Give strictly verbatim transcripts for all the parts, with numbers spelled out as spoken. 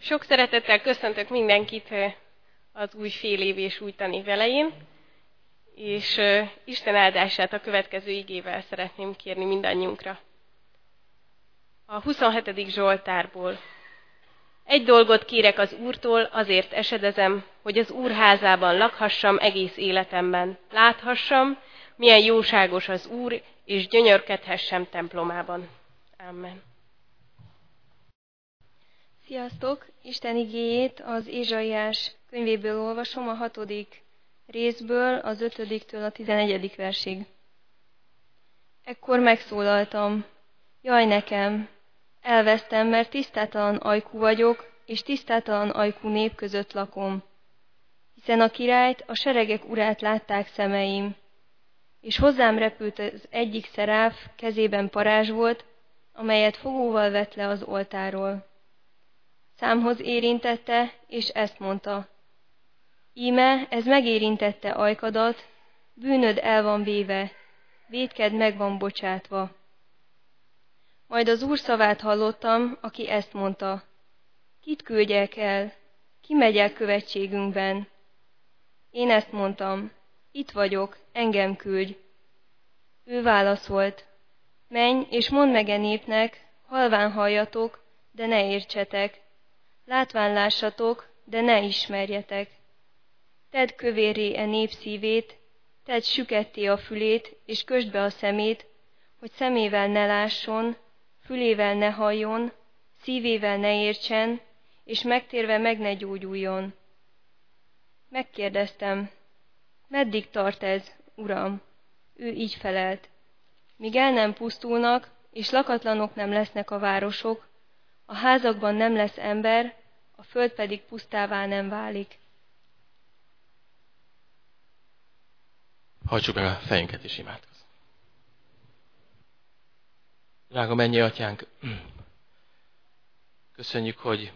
Sok szeretettel köszöntök mindenkit az új fél év és új tanév elején, és Isten áldását a következő igével szeretném kérni mindannyiunkra. A huszonhetedik Zsoltárból. Egy dolgot kérek az Úrtól, azért esedezem, hogy az Úr házában lakhassam egész életemben. Láthassam, milyen jóságos az Úr, és gyönyörkedhessem templomában. Amen. Sziasztok! Isten igéjét az Ézsaiás könyvéből olvasom, a hatodik részből, az ötödiktől a tizenegyedik versig. Ekkor megszólaltam, jaj nekem, elvesztem, mert tisztátalan ajkú vagyok, és tisztátalan ajkú nép között lakom. Hiszen a királyt, a seregek urát látták szemeim, és hozzám repült az egyik szeráf, kezében parázs volt, amelyet fogóval vett le az oltáról. Számhoz érintette, és ezt mondta, íme ez megérintette ajkadat, bűnöd el van véve, vétked meg van bocsátva. Majd az Úr szavát hallottam, aki ezt mondta, kit küldjek el, ki megy el követségünkben? Én ezt mondtam, itt vagyok, engem küldj. Ő válaszolt, menj és mondd meg e népnek, halván halljatok, de ne értsetek, látván lássatok, de ne ismerjetek. Tedd kövérré e nép szívét, tedd süketté a fülét, és kösd be a szemét, hogy szemével ne lásson, fülével ne halljon, szívével ne értsen, és megtérve meg ne gyógyuljon. Megkérdeztem, meddig tart ez, Uram? Ő így felelt, míg el nem pusztulnak, és lakatlanok nem lesznek a városok, a házakban nem lesz ember, a föld pedig pusztává nem válik. Hajtsuk meg a fejünket és imádkozzunk. Drága mennyei Atyánk, köszönjük, hogy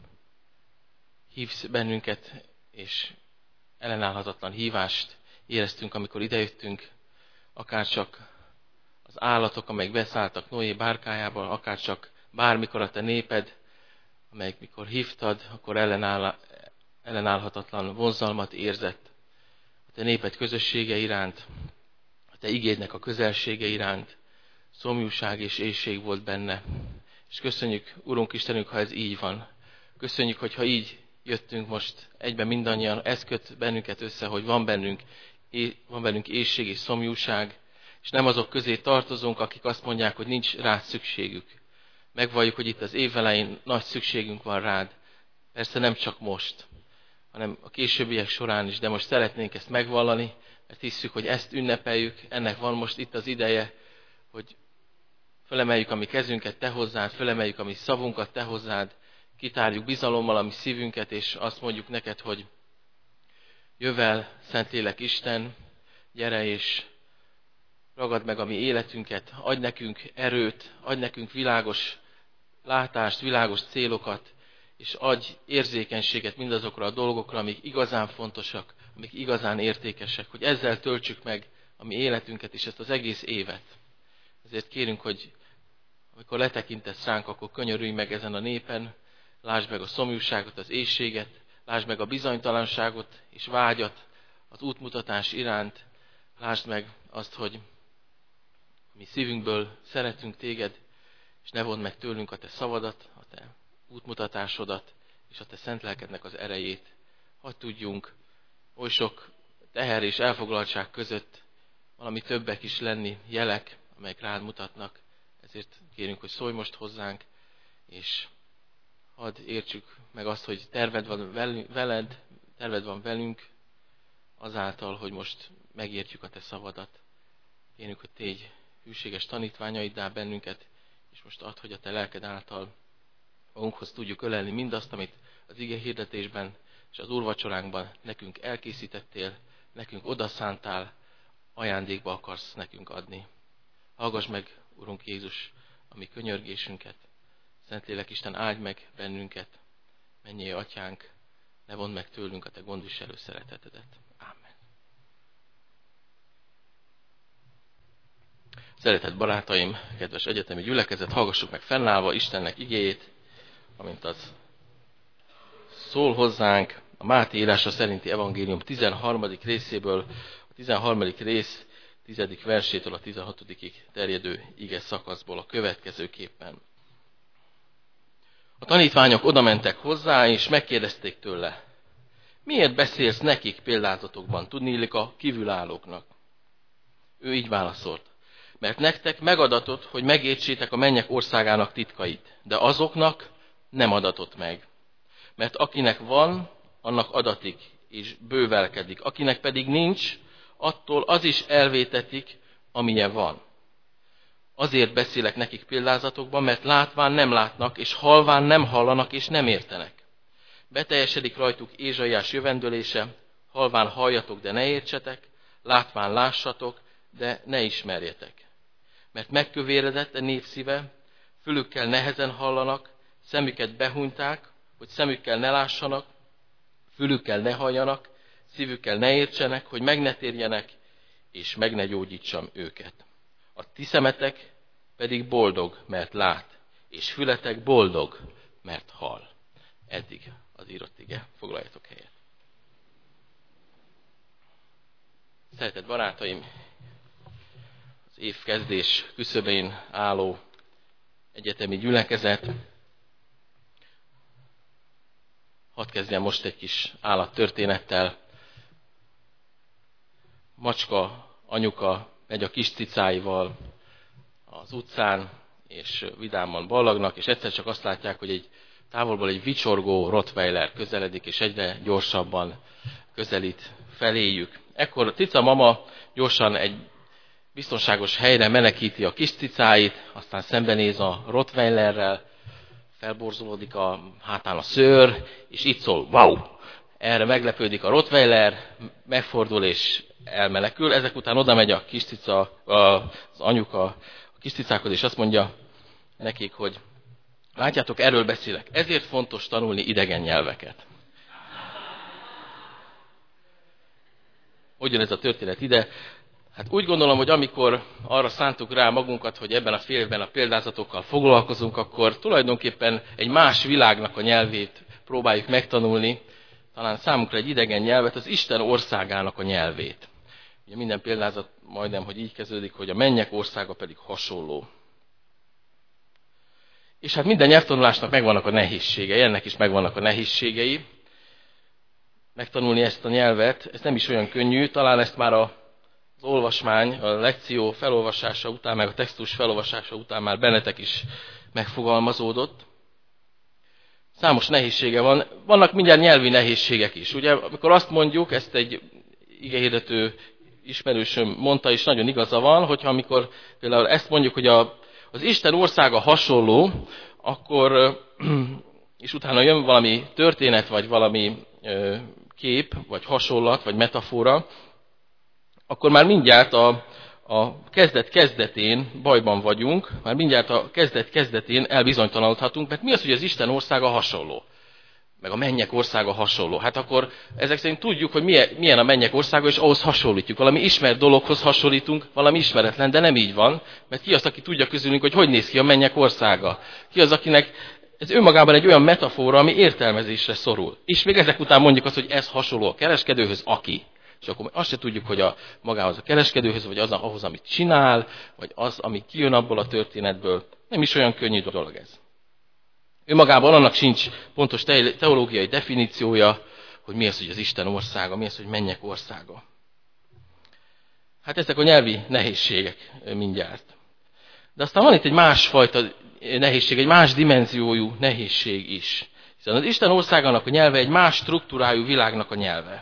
hívsz bennünket, és ellenállhatatlan hívást éreztünk, amikor idejöttünk, akár csak az állatok, amelyek beszálltak Noé bárkájába, akár csak bármikor a te néped, amelyik mikor hívtad, akkor ellenáll, ellenállhatatlan vonzalmat érzett a te néped közössége iránt, a te igédnek a közelsége iránt, szomjúság és éhség volt benne. És köszönjük, Urunk Istenünk, ha ez így van. Köszönjük, hogyha így jöttünk most egyben mindannyian, ez köt bennünket össze, hogy van bennünk, van bennünk éhség és szomjúság, és nem azok közé tartozunk, akik azt mondják, hogy nincs rád szükségük. Megvalljuk, hogy itt az év elején nagy szükségünk van rád. Persze nem csak most, hanem a későbbiek során is, de most szeretnénk ezt megvallani, mert hisszük, hogy ezt ünnepeljük, ennek van most itt az ideje, hogy fölemeljük a mi kezünket te hozzád, fölemeljük a mi szavunkat te hozzád, kitárjuk bizalommal a mi szívünket, és azt mondjuk neked, hogy jövel, Szentlélek Isten, gyere és ragad meg a mi életünket, adj nekünk erőt, adj nekünk világos látást, világos célokat, és adj érzékenységet mindazokra a dolgokra, amik igazán fontosak, amik igazán értékesek, hogy ezzel töltsük meg a mi életünket és ezt az egész évet. Ezért kérünk, hogy amikor letekintesz ránk, akkor könyörülj meg ezen a népen, lásd meg a szomjúságot, az éhséget, lásd meg a bizonytalanságot és vágyat az útmutatás iránt, lásd meg azt, hogy mi szívünkből szeretünk téged, és ne vedd meg tőlünk a te szavadat, a te útmutatásodat, és a te szent lelkednek az erejét. Hadd tudjunk oly sok teher és elfoglaltság között valami többek is lenni, jelek, amelyek rád mutatnak. Ezért kérünk, hogy szólj most hozzánk, és hadd értsük meg azt, hogy terved van veled, terved van velünk, azáltal, hogy most megértjük a te szavadat. Kérünk, hogy tégy hűséges tanítványaiddá bennünket, és most add, hogy a te lelked által magunkhoz tudjuk ölelni mindazt, amit az ige hirdetésben és az úrvacsoránkban nekünk elkészítettél, nekünk odaszántál, ajándékba akarsz nekünk adni. Hallgass meg, Urunk Jézus, a mi könyörgésünket. Szentlélek Isten, áldj meg bennünket, mennyei Atyánk, ne vondd meg tőlünk a te gondviselő szeretetedet. Ámen. Szeretett barátaim, kedves egyetemi gyülekezet, hallgassuk meg fennállva Istennek igéjét, amint az szól hozzánk a Máté írása szerinti evangélium tizenharmadik részéből, a tizenharmadik rész tizedik versétől a tizenhatodikig terjedő ige szakaszból a következőképpen. A tanítványok odamentek hozzá, és megkérdezték tőle, miért beszélsz nekik példázatokban, tudniillik a kívülállóknak? Ő így válaszolt, mert nektek megadatott, hogy megértsétek a mennyek országának titkait, de azoknak nem adatott meg. Mert akinek van, annak adatik, és bővelkedik. Akinek pedig nincs, attól az is elvétetik, amilyen van. Azért beszélek nekik példázatokban, mert látván nem látnak, és halván nem hallanak, és nem értenek. Beteljesedik rajtuk Ézsaiás jövendőlése, halván halljatok, de ne értsetek, látván lássatok, de ne ismerjetek. Mert megkövéredett a nép szíve, fülükkel nehezen hallanak, szemüket behúnyták, hogy szemükkel ne lássanak, fülükkel ne halljanak, szívükkel ne értsenek, hogy meg ne térjenek, és meg ne gyógyítsam őket. A ti szemetek pedig boldog, mert lát, és fületek boldog, mert hall. Eddig az írott ige. Foglaljatok helyet. Szeretett barátaim, az évkezdés küszöbén álló egyetemi gyülekezet. Hadd kezdjem most egy kis állattörténettel. Macska anyuka megy a kis cicáival az utcán, és vidáman ballagnak, és egyszer csak azt látják, hogy egy távolból egy vicsorgó rottweiler közeledik, és egyre gyorsabban közelít feléjük. Ekkor a cica mama gyorsan egy biztonságos helyre menekíti a kis cicáit, aztán szembenéz a rottweilerrel, felborzolódik a hátán a szőr, és így szól, wow! Erre meglepődik a rottweiler, megfordul és elmenekül. Ezek után oda megy a kis cica, az anyuka a kis cicákhoz, és azt mondja nekik, hogy látjátok, erről beszélek. Ezért fontos tanulni idegen nyelveket. Hogy jön ez a történet ide? Hát úgy gondolom, hogy amikor arra szántuk rá magunkat, hogy ebben a fél évben a példázatokkal foglalkozunk, akkor tulajdonképpen egy más világnak a nyelvét próbáljuk megtanulni, talán számunkra egy idegen nyelvet, az Isten országának a nyelvét. Ugye minden példázat majdnem, hogy így kezdődik, hogy a mennyek országa pedig hasonló. És hát minden nyelvtanulásnak megvannak a nehézségei, ennek is megvannak a nehézségei. Megtanulni ezt a nyelvet, ez nem is olyan könnyű, talán ezt már a az olvasmány, a lekció felolvasása után, meg a textus felolvasása után már bennetek is megfogalmazódott. Számos nehézsége van. Vannak mindjárt nyelvi nehézségek is. Ugye, amikor azt mondjuk, ezt egy igehirdető ismerősöm mondta, és nagyon igaza van, hogyha amikor például ezt mondjuk, hogy a, az Isten országa hasonló, akkor, és utána jön valami történet, vagy valami kép, vagy hasonlat, vagy metafora, akkor már mindjárt a, a kezdet kezdetén bajban vagyunk, már mindjárt a kezdet kezdetén elbizonytalanodhatunk, mert mi az, hogy az Isten országa hasonló? Meg a mennyek országa hasonló. Hát akkor ezek szerint tudjuk, hogy milyen, milyen a mennyek országa, és ahhoz hasonlítjuk. Valami ismert dologhoz hasonlítunk, valami ismeretlen, de nem így van, mert ki az, aki tudja közülünk, hogy hogy néz ki a mennyek országa? Ki az, akinek ez önmagában egy olyan metafora, ami értelmezésre szorul. És még ezek után mondjuk azt, hogy ez hasonló a kereskedőhöz, aki. És akkor azt se tudjuk, hogy a magához a kereskedőhöz, vagy az ahhoz, amit csinál, vagy az, ami kijön abból a történetből. Nem is olyan könnyű dolog ez. Önmagában annak sincs pontos teológiai definíciója, hogy mi az, hogy az Isten országa, mi az, hogy mennyek országa. Hát ezek a nyelvi nehézségek mindjárt. De aztán van itt egy másfajta nehézség, egy más dimenziójú nehézség is. Hiszen az Isten országának a nyelve egy más struktúrájú világnak a nyelve.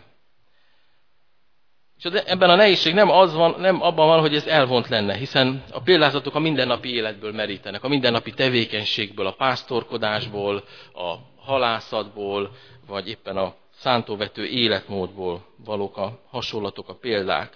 És ebben a nehézség nem, az van, nem abban van, hogy ez elvont lenne, hiszen a példázatok a mindennapi életből merítenek, a mindennapi tevékenységből, a pásztorkodásból, a halászatból, vagy éppen a szántóvető életmódból valók a hasonlatok, a példák.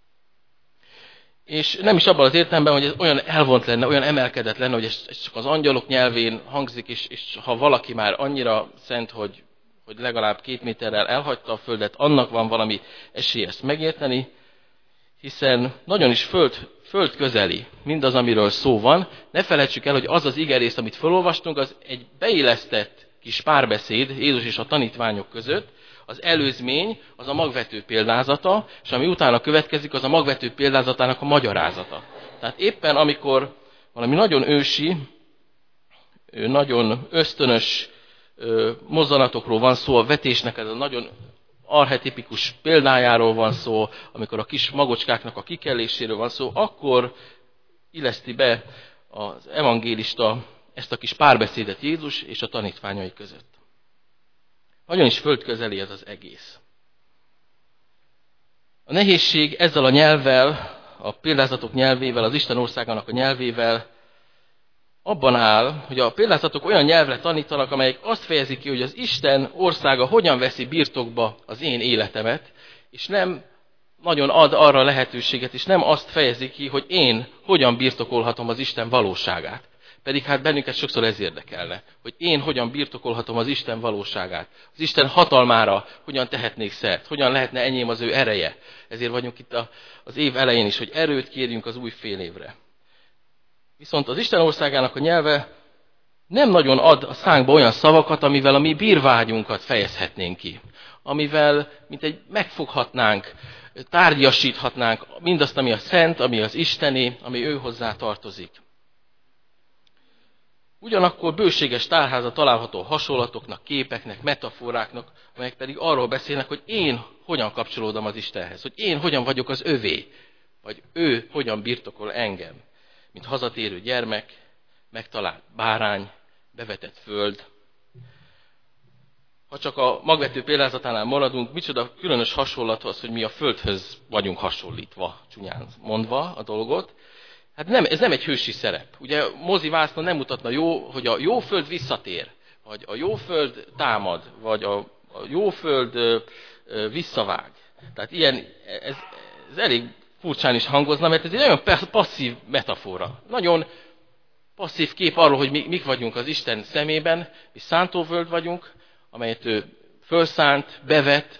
És nem is abban az értelemben, hogy ez olyan elvont lenne, olyan emelkedett lenne, hogy ez csak az angyalok nyelvén hangzik, és, és ha valaki már annyira szent, hogy hogy legalább két méterrel elhagyta a földet, annak van valami esély ezt megérteni, hiszen nagyon is föld, föld közeli mindaz, amiről szó van. Ne felejtsük el, hogy az az igerész, amit felolvastunk, az egy beillesztett kis párbeszéd Jézus és a tanítványok között. Az előzmény az a magvető példázata, és ami utána következik, az a magvető példázatának a magyarázata. Tehát éppen amikor valami nagyon ősi, nagyon ösztönös mozzanatokról van szó, a vetésnek ez a nagyon archetipikus példájáról van szó, amikor a kis magocskáknak a kikelléséről van szó, akkor illeszti be az evangélista ezt a kis párbeszédet Jézus és a tanítványai között. Nagyon is földközeli ez az egész. A nehézség ezzel a nyelvvel, a példázatok nyelvével, az Isten országának a nyelvével abban áll, hogy a példázatok olyan nyelvre tanítanak, amelyek azt fejezik ki, hogy az Isten országa hogyan veszi birtokba az én életemet, és nem nagyon ad arra lehetőséget, és nem azt fejezi ki, hogy én hogyan birtokolhatom az Isten valóságát. Pedig hát bennünket sokszor ez érdekelne, hogy én hogyan birtokolhatom az Isten valóságát. Az Isten hatalmára hogyan tehetnék szert, hogyan lehetne enyém az ő ereje. Ezért vagyunk itt az év elején is, hogy erőt kérjünk az új fél évre. Viszont az Isten országának a nyelve nem nagyon ad a szánkba olyan szavakat, amivel a mi bírvágyunkat fejezhetnénk ki. Amivel, mint egy megfoghatnánk, tárgyasíthatnánk mindazt, ami a szent, ami az Istené, ami ő hozzá tartozik. Ugyanakkor bőséges tárháza található hasonlatoknak, képeknek, metaforáknak, amelyek pedig arról beszélnek, hogy én hogyan kapcsolódom az Istenhez, hogy én hogyan vagyok az övé, vagy ő hogyan birtokol engem, mint hazatérő gyermek, megtalált bárány, bevetett föld. Ha csak a magvető példázatánál maradunk, micsoda különös hasonlat az, hogy mi a földhöz vagyunk hasonlítva, csúnyán mondva a dolgot. Hát nem, ez nem egy hősi szerep. Ugye mozivásznon nem mutatna jó, hogy a jó föld visszatér, vagy a jó föld támad, vagy a, a jó föld ö, ö, visszavág. Tehát ilyen, ez, ez elég furcsán is hangozna, mert ez egy nagyon passzív metafora. Nagyon passzív kép arról, hogy mi, mik vagyunk az Isten szemében, mi szántóföld vagyunk, amelyet ő fölszánt, bevet.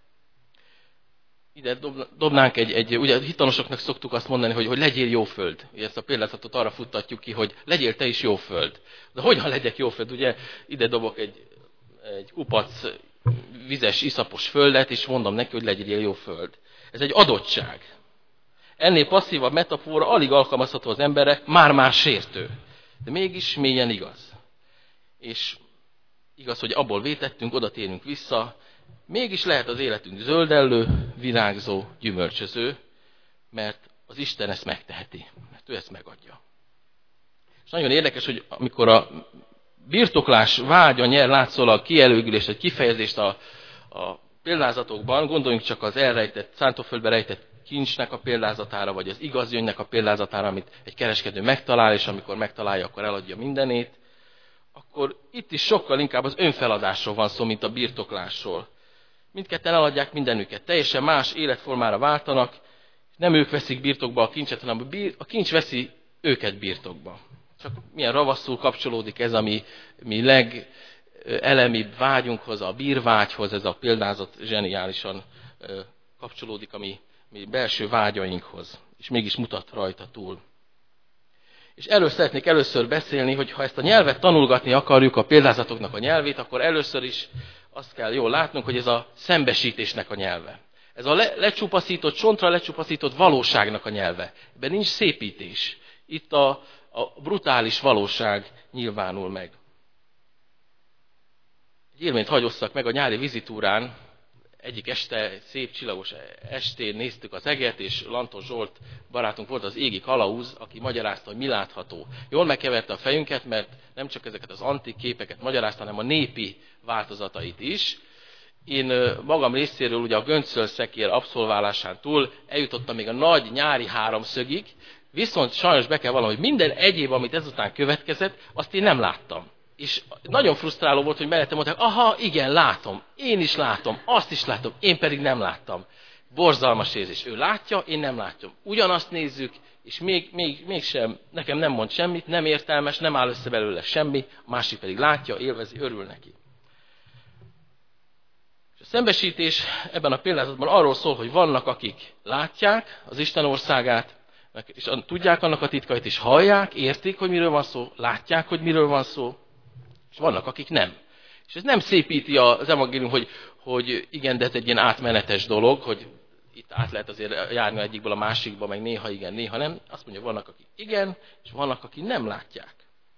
Ide dobnánk egy, egy ugye hitanosoknak szoktuk azt mondani, hogy, hogy legyél jó föld. Ugye ezt a példázatot arra futtatjuk ki, hogy legyél te is jó föld. De hogyan legyek jó föld? Ugye ide dobok egy, egy kupac vizes, iszapos földet, és mondom neki, hogy legyél jó föld. Ez egy adottság. Ennél passzívabb metafora alig alkalmazható az emberre, már-már sértő. De mégis mélyen igaz. És igaz, hogy abból vétettünk, oda térünk vissza, mégis lehet az életünk zöldellő, virágzó, gyümölcsöző, mert az Isten ezt megteheti, mert ő ezt megadja. És nagyon érdekes, hogy amikor a birtoklás vágya nyer látszólag kielőgülést, egy kifejezést a, a példázatokban, gondoljunk csak az elrejtett, szántóföldbe rejtett kincsnek a példázatára, vagy az igaz gyöngynek a példázatára, amit egy kereskedő megtalál, és amikor megtalálja, akkor eladja mindenét, akkor itt is sokkal inkább az önfeladásról van szó, mint a birtoklásról. Mindketten eladják mindenüket, teljesen más életformára váltanak, nem ők veszik birtokba a kincset, hanem a kincs veszi őket birtokba. Csak milyen ravaszul kapcsolódik ez, ami mi legelemibb vágyunkhoz, a bírvágyhoz, ez a példázat zseniálisan kapcsolódik a mi, mi belső vágyainkhoz, és mégis mutat rajta túl. És erről szeretnék először beszélni, hogy ha ezt a nyelvet tanulgatni akarjuk, a példázatoknak a nyelvét, akkor először is azt kell jól látnunk, hogy ez a szembesítésnek a nyelve. Ez a le, lecsupaszított, csontra lecsupaszított valóságnak a nyelve. Ebben nincs szépítés. Itt a, a brutális valóság nyilvánul meg. Egy élményt hagyosszak meg a nyári vizitúrán. Egyik este, szép csillagos estén néztük az eget, és Lantos Zsolt barátunk volt az égi kalauz, aki magyarázta, hogy mi látható. Jól megkeverte a fejünket, mert nem csak ezeket az antik képeket magyarázta, hanem a népi változatait is. Én magam részéről ugye a göncölszekér abszolválásán túl eljutottam még a nagy nyári háromszögig, viszont sajnos be kell vallanom, hogy minden egyéb, amit ezután következett, azt én nem láttam. És nagyon frusztráló volt, hogy mellettem mondták, aha, igen, látom, én is látom, azt is látom, én pedig nem láttam. Borzalmas érzés. Ő látja, én nem látom. Ugyanazt nézzük, és még, még, mégsem, nekem nem mond semmit, nem értelmes, nem áll össze belőle semmi, a másik pedig látja, élvezi, örül neki. És a szembesítés ebben a példázatban arról szól, hogy vannak, akik látják az Isten országát, és tudják annak a titkait, és hallják, értik, hogy miről van szó, látják, hogy miről van szó, és vannak, akik nem. És ez nem szépíti az evangélium, hogy, hogy igen, de ez egy ilyen átmenetes dolog, hogy itt át lehet azért járni egyikből a másikba, meg néha igen, néha nem. Azt mondja, vannak, akik igen, és vannak, akik nem látják.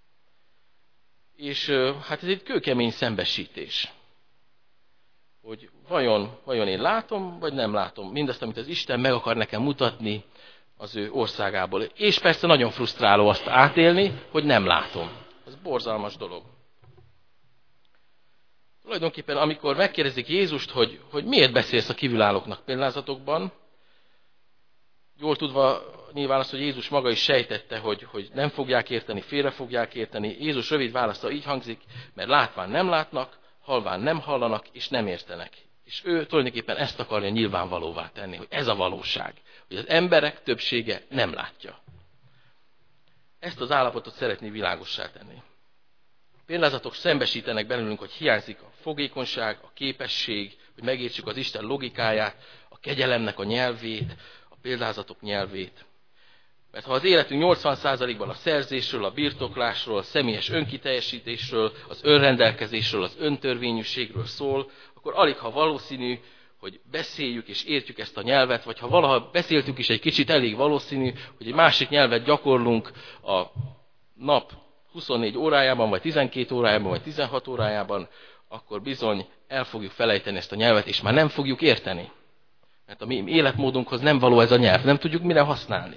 És hát ez egy kőkemény szembesítés. Hogy vajon, vajon én látom, vagy nem látom mindazt, amit az Isten meg akar nekem mutatni az ő országából. És persze nagyon frusztráló azt átélni, hogy nem látom. Ez borzalmas dolog. Tulajdonképpen, amikor megkérdezik Jézust, hogy, hogy miért beszélsz a kívülállóknak példázatokban, jól tudva nyilván azt, hogy Jézus maga is sejtette, hogy, hogy nem fogják érteni, félre fogják érteni. Jézus rövid válasza így hangzik, mert látván nem látnak, halván nem hallanak, és nem értenek. És ő tulajdonképpen ezt akarja nyilvánvalóvá tenni, hogy ez a valóság, hogy az emberek többsége nem látja. Ezt az állapotot szeretné világossá tenni. Példázatok szembesítenek belőlünk, hogy hiányzik a fogékonyság, a képesség, hogy megértsük az Isten logikáját, a kegyelemnek a nyelvét, a példázatok nyelvét. Mert ha az életünk nyolcvan százalékban a szerzésről, a birtoklásról, a személyes önkiteljesítésről, az önrendelkezésről, az öntörvényűségről szól, akkor alig ha valószínű, hogy beszéljük és értjük ezt a nyelvet, vagy ha valaha beszéltük is egy kicsit, elég valószínű, hogy egy másik nyelvet gyakorlunk a nap huszonnégy órájában, vagy tizenkét órájában, vagy tizenhat órájában, akkor bizony el fogjuk felejteni ezt a nyelvet, és már nem fogjuk érteni. Mert a mi életmódunkhoz nem való ez a nyelv, nem tudjuk mire használni.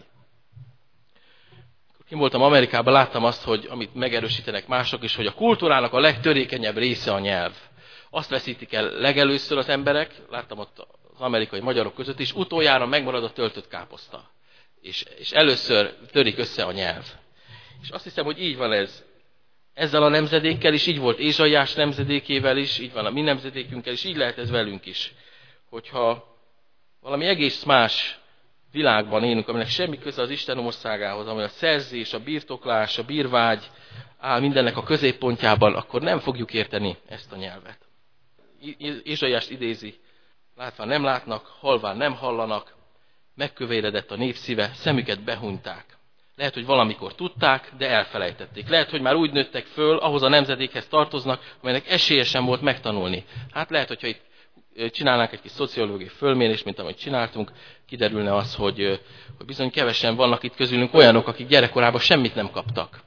Kim voltam Amerikában, láttam azt, hogy amit megerősítenek mások is, hogy a kultúrának a legtörékenyebb része a nyelv. Azt veszítik el legelőször az emberek, láttam ott az amerikai magyarok között is, utoljára megmarad a töltött káposzta. És, és először törik össze a nyelv. És azt hiszem, hogy így van ez. Ezzel a nemzedékkel is, így volt Ézsaiás nemzedékével is, így van a mi nemzedékünkkel is, így lehet ez velünk is. Hogyha valami egész más világban élünk, aminek semmi köze az Isten országához, amely a szerzés, a birtoklás, a bírvágy áll mindennek a középpontjában, akkor nem fogjuk érteni ezt a nyelvet. Ézsaiást idézi, látván nem látnak, halván nem hallanak, megkövéredett a nép szíve, szemüket behunyták. Lehet, hogy valamikor tudták, de elfelejtették. Lehet, hogy már úgy nőttek föl, ahhoz a nemzedékhez tartoznak, amelynek esélye sem volt megtanulni. Hát lehet, hogyha itt csinálnánk egy kis szociológiai fölmérést, mint amit csináltunk, kiderülne az, hogy, hogy bizony kevesen vannak itt közülünk olyanok, akik gyerekkorában semmit nem kaptak.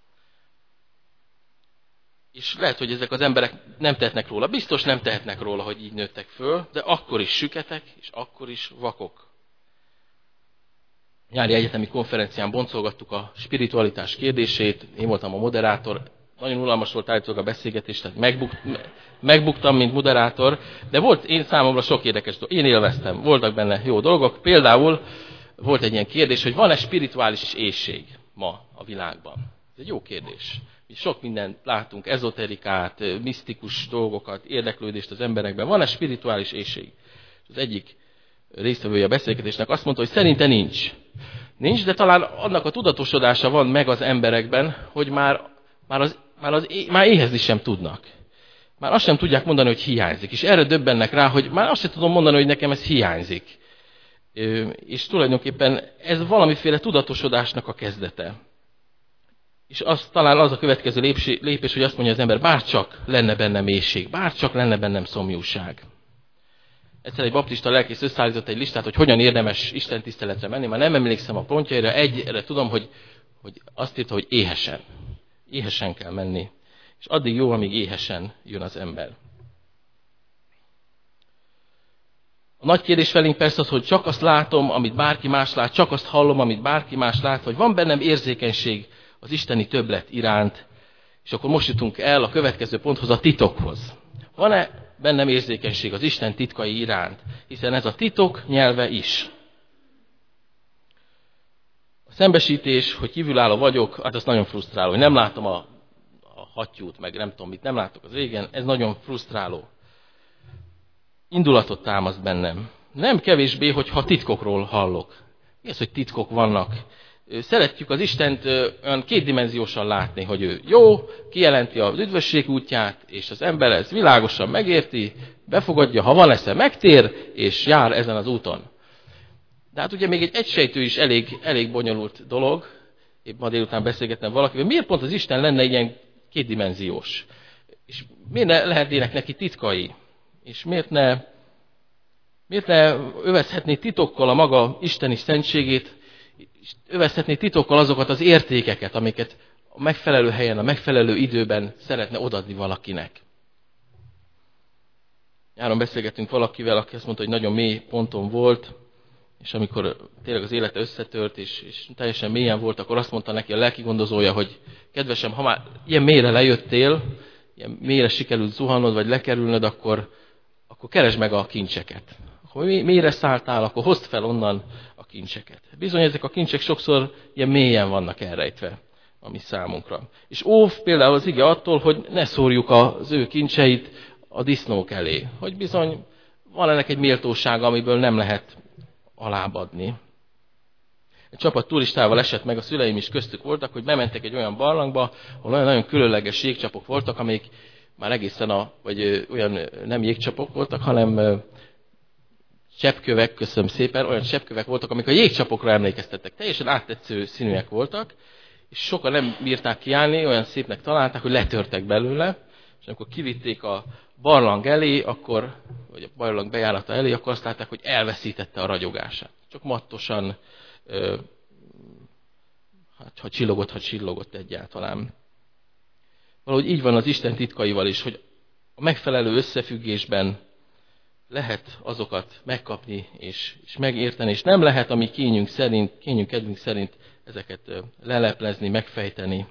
És lehet, hogy ezek az emberek nem tehetnek róla, biztos nem tehetnek róla, hogy így nőttek föl, de akkor is süketek, és akkor is vakok. Nyári egyetemi konferencián boncolgattuk a spiritualitás kérdését, én voltam a moderátor, nagyon unalmas volt állítólag a beszélgetés, tehát megbukt, megbuktam, mint moderátor, de volt én számomra sok érdekes dolog, én élveztem, voltak benne jó dolgok, például volt egy ilyen kérdés, hogy van-e spirituális éhség ma a világban? Ez egy jó kérdés. Mi sok mindent látunk, ezoterikát, misztikus dolgokat, érdeklődést az emberekben. Van-e spirituális éhség? Az egyik résztvevője a beszélgetésnek azt mondta, hogy szerinte nincs. Nincs, de talán annak a tudatosodása van meg az emberekben, hogy már, már, az, már, az, már éhezni sem tudnak. Már azt sem tudják mondani, hogy hiányzik. És erre döbbennek rá, hogy már azt sem tudom mondani, hogy nekem ez hiányzik. És tulajdonképpen ez valamiféle tudatosodásnak a kezdete. És az, talán az a következő lépés, hogy azt mondja az ember, bárcsak lenne bennem éhség, bárcsak lenne bennem szomjúság. Egyszer egy baptista lelkész összeállított egy listát, hogy hogyan érdemes Isten tiszteletre menni. Már nem emlékszem a pontjaira, egyre tudom, hogy, hogy azt írta, hogy éhesen. Éhesen kell menni. És addig jó, amíg éhesen jön az ember. A nagy kérdés felénk persze az, hogy csak azt látom, amit bárki más lát, csak azt hallom, amit bárki más lát, vagy van bennem érzékenység az isteni többlet iránt, és akkor most jutunk el a következő ponthoz, a titokhoz. Van-e bennem érzékenység az Isten titkai iránt, hiszen ez a titok nyelve is. A szembesítés, hogy kívülálló vagyok, hát az nagyon frusztráló, hogy nem látom a, a hattyút, meg nem tudom mit, nem látok az égen, ez nagyon frusztráló. Indulatot támaszt bennem. Nem kevésbé, hogyha titkokról hallok. Mi az, hogy titkok vannak? Szeretjük az Istent olyan kétdimenziósan látni, hogy ő jó, kijelenti az üdvösség útját, és az ember ezt világosan megérti, befogadja, ha van esze, megtér, és jár ezen az úton. De hát ugye még egy egysejtő is elég, elég bonyolult dolog, épp ma délután beszélgettem valakivel, miért pont az Isten lenne ilyen kétdimenziós? És miért ne lehetnének neki titkai? És miért ne, miért ne övezhetné titokkal a maga isteni szentségét, és övezhetné titokkal azokat az értékeket, amiket a megfelelő helyen, a megfelelő időben szeretne odaadni valakinek. Nyáron beszélgettünk valakivel, aki azt mondta, hogy nagyon mély ponton volt, és amikor tényleg az élete összetört, és, és teljesen mélyen volt, akkor azt mondta neki a lelkigondozója, hogy kedvesem, ha már ilyen mélyre lejöttél, ilyen mélyre sikerült zuhannod, vagy lekerülnöd, akkor, akkor keresd meg a kincseket. Akkor mélyre szálltál, akkor hozd fel onnan a kincseket. Bizony ezek a kincsek sokszor ilyen mélyen vannak elrejtve a mi számunkra. És óv például az ige attól, hogy ne szórjuk az ő kincseit a disznók elé. Hogy bizony van ennek egy méltósága, amiből nem lehet alábbadni. Egy csapat turistával esett meg, a szüleim is köztük voltak, hogy bementek egy olyan barlangba, ahol nagyon-nagyon különleges jégcsapok voltak, amik már egészen a, vagy olyan nem jégcsapok voltak, hanem cseppkövek, köszönöm szépen, olyan cseppkövek voltak, amik a jégcsapokra emlékeztettek. Teljesen áttetsző színűek voltak, és sokan nem bírták kiállni, olyan szépnek találták, hogy letörtek belőle, és amikor kivitték a barlang elé, akkor, vagy a barlang bejárata elé, akkor azt látták, hogy elveszítette a ragyogását. Csak mattosan, ö, hát ha csillogott, ha csillogott egyáltalán. Valahogy így van az Isten titkaival is, hogy a megfelelő összefüggésben lehet azokat megkapni és, és megérteni, és nem lehet a mi kényünk szerint, kényünk kedvünk szerint ezeket leleplezni, megfejteni.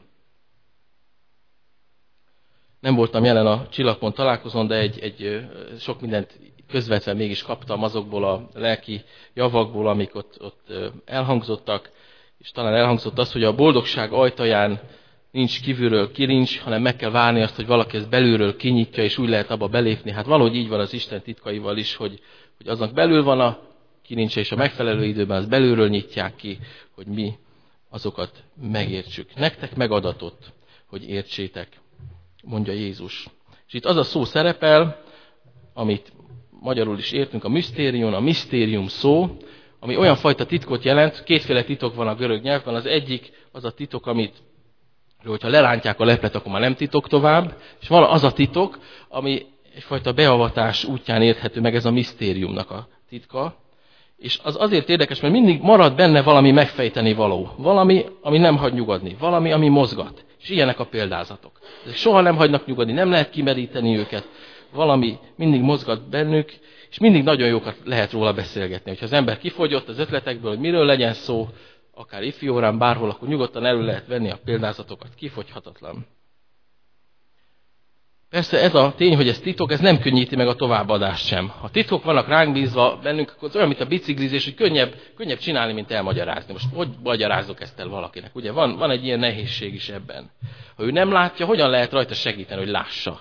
Nem voltam jelen a Csillagpont találkozón, de egy, egy sok mindent közvetve mégis kaptam azokból a lelki javakból, amik ott, ott elhangzottak, és talán elhangzott az, hogy a boldogság ajtaján nincs kívülről kilincs, hanem meg kell várni azt, hogy valaki ezt belülről kinyitja, és úgy lehet abba belépni. Hát valahogy így van az Isten titkaival is, hogy, hogy aznak belül van a kilincse, és a megfelelő időben az belülről nyitják ki, hogy mi azokat megértsük. Nektek megadatott, hogy értsétek, mondja Jézus. És itt az a szó szerepel, amit magyarul is értünk, a misztérium, a misztérium szó, ami olyan fajta titkot jelent, kétféle titok van a görög nyelvben, az egyik az a titok, amit, hogyha lerántják a leplet, akkor már nem titok tovább, és van az a titok, ami egyfajta beavatás útján érthető meg, ez a misztériumnak a titka, és az azért érdekes, mert mindig marad benne valami megfejteni való, valami, ami nem hagy nyugodni, valami, ami mozgat, és ilyenek a példázatok. Ezek soha nem hagynak nyugodni, nem lehet kimeríteni őket, valami mindig mozgat bennük, és mindig nagyon jókat lehet róla beszélgetni. Hogyha az ember kifogyott az ötletekből, hogy miről legyen szó, akár ifjórán, bárhol, akkor nyugodtan elő lehet venni a példázatokat, kifogyhatatlan. Persze ez a tény, hogy ez titok, ez nem könnyíti meg a továbbadást sem. Ha titkok vannak ránk bízva bennünk, akkor az olyan, mint a biciklizés, hogy könnyebb, könnyebb csinálni, mint elmagyarázni. Most hogy magyarázok ezt el valakinek? Ugye van, van egy ilyen nehézség is ebben. Ha ő nem látja, hogyan lehet rajta segíteni, hogy lássa?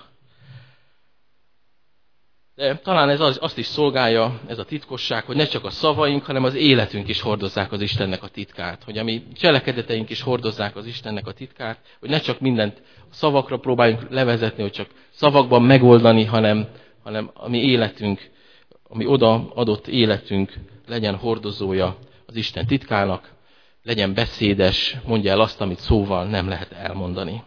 De talán ez az, azt is szolgálja, ez a titkosság, hogy ne csak a szavaink, hanem az életünk is hordozzák az Istennek a titkát. Hogy a mi cselekedeteink is hordozzák az Istennek a titkát, hogy ne csak mindent a szavakra próbáljunk levezetni, hogy csak szavakban megoldani, hanem, hanem a mi életünk, a mi odaadott életünk legyen hordozója az Isten titkának, legyen beszédes, mondja el azt, amit szóval nem lehet elmondani.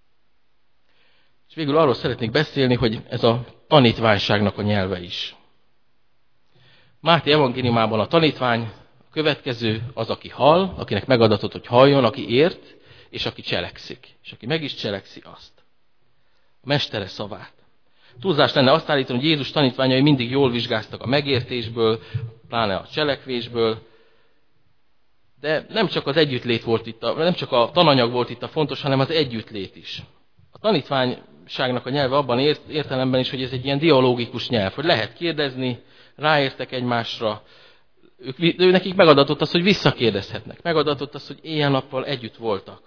És végül arról szeretnék beszélni, hogy ez a tanítványságnak a nyelve is. Máté evangéliumában a tanítvány a következő az, aki hall, akinek megadatott, hogy halljon, aki ért, és aki cselekszik. És aki meg is cselekszi azt. A mestere szavát. Túlzás lenne azt állítani, hogy Jézus tanítványai mindig jól vizsgáztak a megértésből, pláne a cselekvésből, de nem csak az együttlét volt itt, a, nem csak a tananyag volt itt a fontos, hanem az együttlét is. A tanítványságnak a nyelve abban ért, értelemben is, hogy ez egy ilyen dialógikus nyelv, hogy lehet kérdezni, ráértek egymásra, ők, ő nekik megadatott az, hogy visszakérdezhetnek, megadatott az, hogy éjjel-nappal együtt voltak.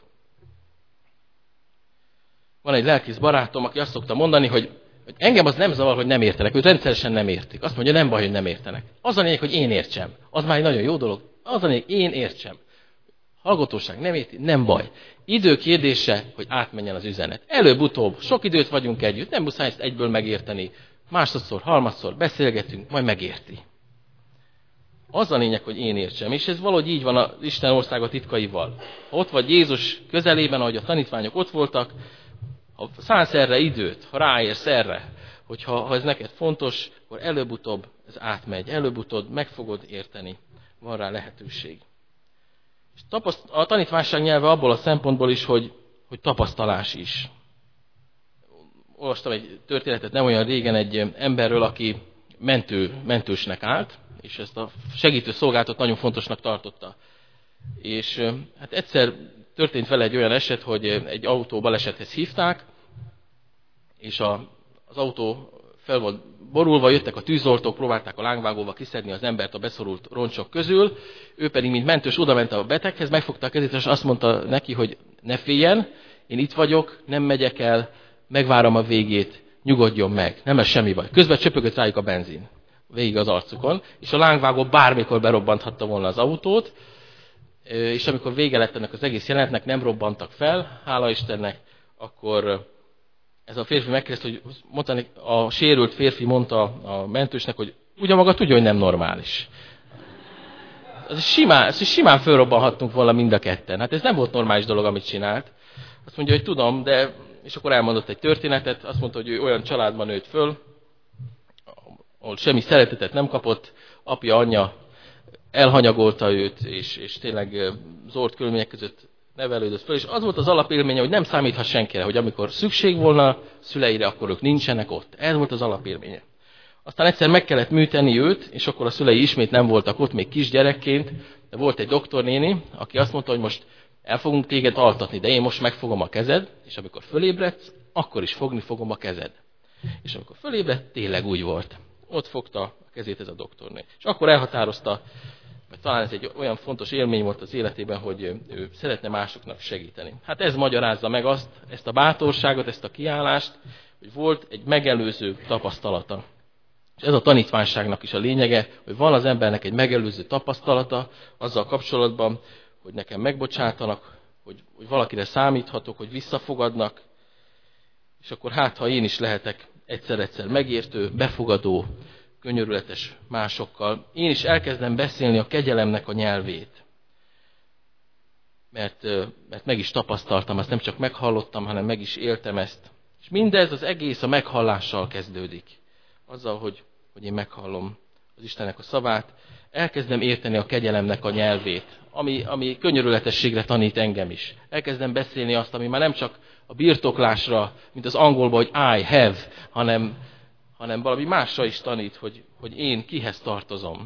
Van egy lelkész barátom, aki azt szokta mondani, hogy, hogy engem az nem zavar, hogy nem értenek, őt rendszeresen nem értik. Azt mondja, nem baj, hogy nem értenek. Az a lényeg, hogy én értsem. Az már egy nagyon jó dolog. Az a lényeg, én értsem. Hallgatóság nem érti, nem baj. Idő kérdése, hogy átmenjen az üzenet. Előbb-utóbb, sok időt vagyunk együtt, nem muszáj ezt egyből megérteni. Másodszor, harmadszor beszélgetünk, majd megérti. Az a lényeg, hogy én értsem. És ez valahogy így van az Isten országa titkaival. Ha ott vagy Jézus közelében, ahogy a tanítványok ott voltak, Ha szánsz erre időt, ha ráérsz erre, hogyha ha ez neked fontos, akkor előbb-utóbb ez átmegy, előbb-utóbb meg fogod érteni, van rá lehetőség. És tapaszt, a tanítványság nyelve abból a szempontból is, hogy, hogy tapasztalás is. Olvastam egy történetet nem olyan régen egy emberről, aki mentő, mentősnek állt, és ezt a segítő szolgáltat nagyon fontosnak tartotta. És hát egyszer történt vele egy olyan eset, hogy egy autó balesethez hívták, és a, az autó fel volt borulva, jöttek a tűzoltók, próbálták a lángvágóval kiszedni az embert a beszorult roncsok közül, ő pedig, mint mentős, odament a beteghez, megfogta a kezét, és azt mondta neki, hogy ne féljen, én itt vagyok, nem megyek el, megvárom a végét, nyugodjon meg, nem lesz semmi baj. Közben csöpögött rájuk a benzin, végig az arcukon, és a lángvágó bármikor berobbanthatta volna az autót, és amikor vége lett ennek az egész jelenetnek, nem robbantak fel, hála Istennek, akkor ez a férfi megkérdezte, hogy mondta, a sérült férfi mondta a mentősnek, hogy ugyan maga tudja, hogy nem normális. Ez simán, ez simán fölrobbanhattunk volna mind a ketten. Hát ez nem volt normális dolog, amit csinált. Azt mondja, hogy tudom, de... És akkor elmondott egy történetet, azt mondta, hogy ő olyan családban nőtt föl, ahol semmi szeretetet nem kapott, apja, anyja elhanyagolta őt, és, és tényleg zord körülmények között nevelődött föl, és az volt az alapélménye, hogy nem számíthat senkire, hogy amikor szükség volna szüleire, akkor ők nincsenek ott. Ez volt az alapélménye. Aztán egyszer meg kellett műteni őt, és akkor a szülei ismét nem voltak ott, még kisgyerekként, de volt egy doktornéni, aki azt mondta, hogy most el fogunk téged altatni, de én most megfogom a kezed, és amikor fölébredsz, akkor is fogni fogom a kezed. És amikor fölébredt, tényleg úgy volt. Ott fogta a kezét ez a doktorné. És akkor elhatározta, vagy talán ez egy olyan fontos élmény volt az életében, hogy ő szeretne másoknak segíteni. Hát ez magyarázza meg azt, ezt a bátorságot, ezt a kiállást, hogy volt egy megelőző tapasztalata. És ez a tanítványságnak is a lényege, hogy van az embernek egy megelőző tapasztalata azzal kapcsolatban, hogy nekem megbocsátanak, hogy, hogy valakire számíthatok, hogy visszafogadnak, és akkor hát, ha én is lehetek egyszer-egyszer megértő, befogadó, könyörületes másokkal, én is elkezdem beszélni a kegyelemnek a nyelvét. Mert, mert meg is tapasztaltam, ezt nem csak meghallottam, hanem meg is éltem ezt. És mindez az egész a meghallással kezdődik. Azzal, hogy, hogy én meghallom az Istennek a szavát, elkezdem érteni a kegyelemnek a nyelvét, ami, ami könyörületességre tanít engem is. Elkezdem beszélni azt, ami már nem csak a birtoklásra, mint az angolban, hogy I have, hanem, hanem valami másra is tanít, hogy, hogy én kihez tartozom.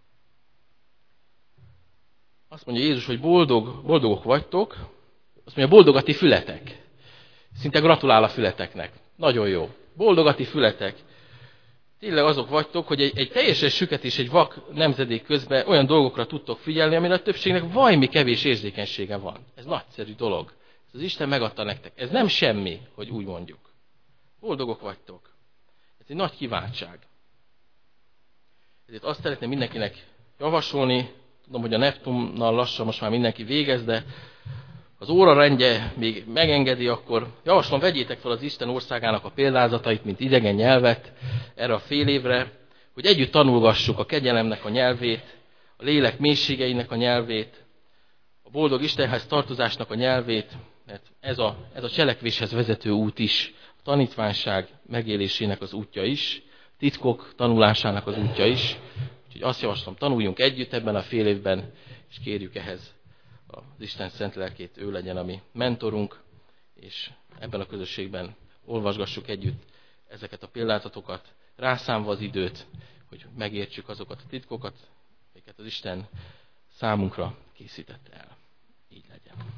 Azt mondja Jézus, hogy boldog, boldogok vagytok, azt mondja, boldog a ti fületek. Szinte gratulál a fületeknek. Nagyon jó. Boldog a ti fületek. Tényleg azok vagytok, hogy egy, egy teljesen süket és egy vak nemzedék közben olyan dolgokra tudtok figyelni, amire a többségnek vajmi kevés érzékenysége van. Ez nagyszerű dolog. Ez az Isten megadta nektek. Ez nem semmi, hogy úgy mondjuk. Boldogok vagytok. Ez egy nagy kiváltság. Ezért azt szeretném mindenkinek javasolni, tudom, hogy a Neptunnal lassan most már mindenki végez, de az órarendje még megengedi, akkor javaslom, vegyétek fel az Isten országának a példázatait, mint idegen nyelvet erre a fél évre, hogy együtt tanulgassuk a kegyelemnek a nyelvét, a lélek mélységeinek a nyelvét, a boldog Istenhez tartozásnak a nyelvét, mert ez a, ez a cselekvéshez vezető út is, a tanítványság megélésének az útja is, titkok tanulásának az útja is. Úgyhogy azt javaslom, tanuljunk együtt ebben a fél évben, és kérjük ehhez az Isten szent lelkét, ő legyen a mi mentorunk, és ebben a közösségben olvasgassuk együtt ezeket a példázatokat, rászámva az időt, hogy megértsük azokat a titkokat, amiket az Isten számunkra készített el. Így legyen.